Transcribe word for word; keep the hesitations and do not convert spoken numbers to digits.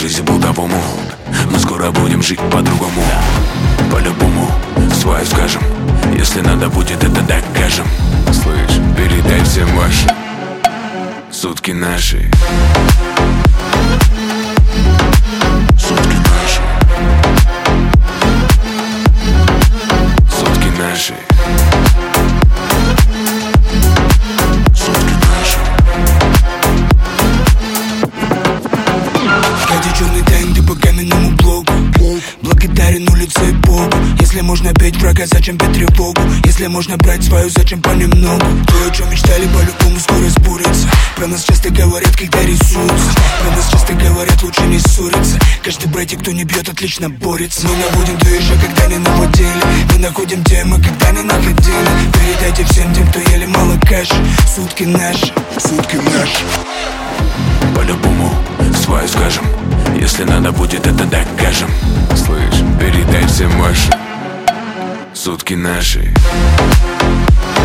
жизнь по-другому. Мы скоро будем жить по-другому. По-любому свою скажем. Если надо будет, это докажем. Слышь, передай всем ваши сутки наши. Сутки наши. Сутки наши. Сутки наши. Катя, черный тенди по каменному блоку. Благодарен улице Богу. Если можно петь врага, зачем петь тревогу? Если можно брать свою, зачем понемногу? То, о чем мечтали, по-любому скоро сбудется. Про нас часто говорят, когда рисуются. Про нас часто говорят, лучше не ссориться. Каждый братик, кто не бьет, отлично борется. Мы находим движа, когда не наводили. Мы находим темы, когда не находили. Передайте всем тем, кто ели мало каши. Сутки наши, сутки наши. По-любому свою скажем. Если надо будет, это докажем. Слышь, передай всем ваши сутки наши.